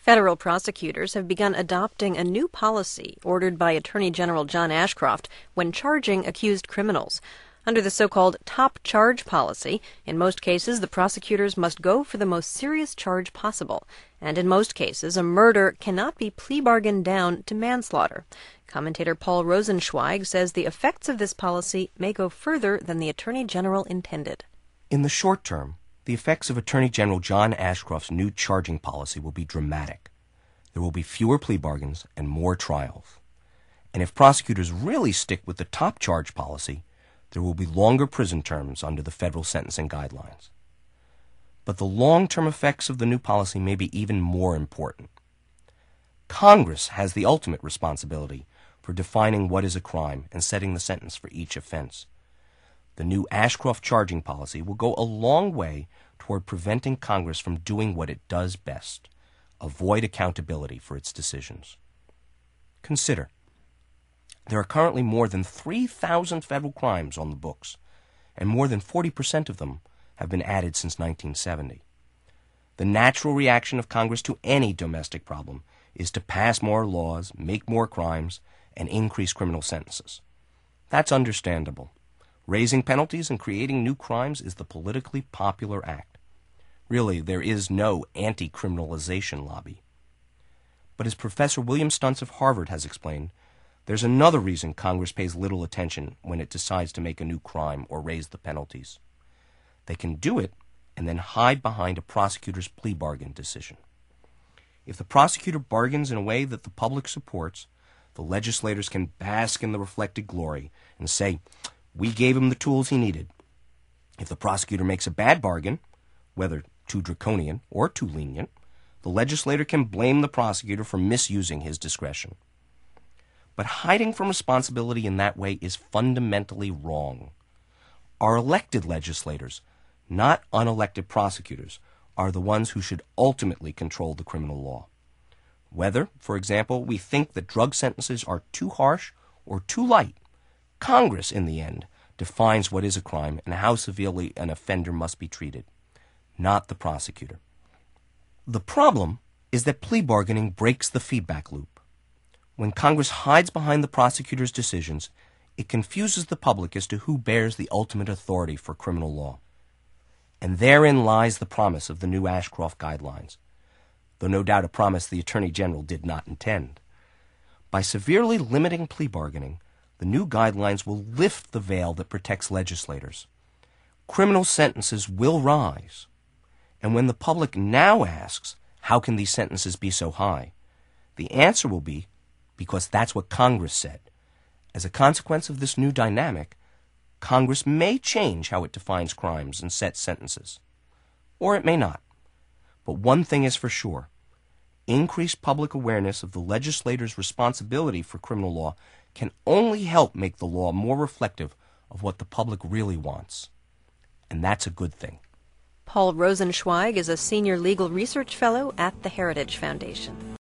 Federal prosecutors have begun adopting a new policy ordered by Attorney General John Ashcroft when charging accused criminals. Under the so-called top charge policy, in most cases the prosecutors must go for the most serious charge possible, and in most cases a murder cannot be plea bargained down to manslaughter. Commentator Paul Rosenzweig says the effects of this policy may go further than the Attorney General intended. In the short term, the effects of Attorney General John Ashcroft's new charging policy will be dramatic. There will be fewer plea bargains and more trials. And if prosecutors really stick with the top charge policy, there will be longer prison terms under the federal sentencing guidelines. But the long-term effects of the new policy may be even more important. Congress has the ultimate responsibility for defining what is a crime and setting the sentence for each offense. The new Ashcroft charging policy will go a long way toward preventing Congress from doing what it does best: avoid accountability for its decisions. Consider, there are currently more than 3,000 federal crimes on the books, and more than 40% of them have been added since 1970. The natural reaction of Congress to any domestic problem is to pass more laws, make more crimes, and increase criminal sentences. That's understandable. Raising penalties and creating new crimes is the politically popular act. Really, there is no anti-criminalization lobby. But as Professor William Stuntz of Harvard has explained, there's another reason Congress pays little attention when it decides to make a new crime or raise the penalties. They can do it and then hide behind a prosecutor's plea bargain decision. If the prosecutor bargains in a way that the public supports, the legislators can bask in the reflected glory and say, "We gave him the tools he needed." If the prosecutor makes a bad bargain, whether too draconian or too lenient, the legislator can blame the prosecutor for misusing his discretion. But hiding from responsibility in that way is fundamentally wrong. Our elected legislators, not unelected prosecutors, are the ones who should ultimately control the criminal law. Whether, for example, we think that drug sentences are too harsh or too light, Congress, in the end, defines what is a crime and how severely an offender must be treated, not the prosecutor. The problem is that plea bargaining breaks the feedback loop. When Congress hides behind the prosecutor's decisions, it confuses the public as to who bears the ultimate authority for criminal law. And therein lies the promise of the new Ashcroft guidelines, though no doubt a promise the Attorney General did not intend. By severely limiting plea bargaining, the new guidelines will lift the veil that protects legislators. Criminal sentences will rise. And when the public now asks, how can these sentences be so high? The answer will be, because that's what Congress said. As a consequence of this new dynamic, Congress may change how it defines crimes and sets sentences. Or it may not. But one thing is for sure. Increased public awareness of the legislator's responsibility for criminal law can only help make the law more reflective of what the public really wants. And that's a good thing. Paul Rosenzweig is a senior legal research fellow at the Heritage Foundation.